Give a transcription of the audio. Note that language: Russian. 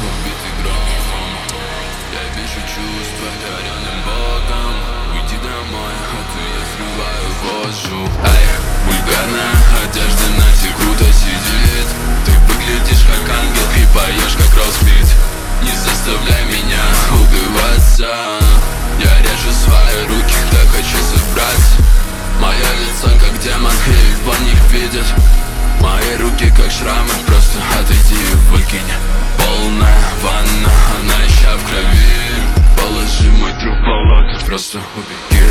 убитый громом. Я вижу чувства даренным Богом. Уйди домой, а то я срываю кожу. Ай, вульгарная одежда на тебе круто сидит. Ты выглядишь как ангел и поешь как Росбит. Не заставляй меня убиваться. Я режу свои руки, когда хочу забрать. Мое лицо как демон, и в них видят. Мои руки как шрамы, просто отойди и выкинь. Полная ванна, она еще в крови. Положи мой труп в болото, просто убеги.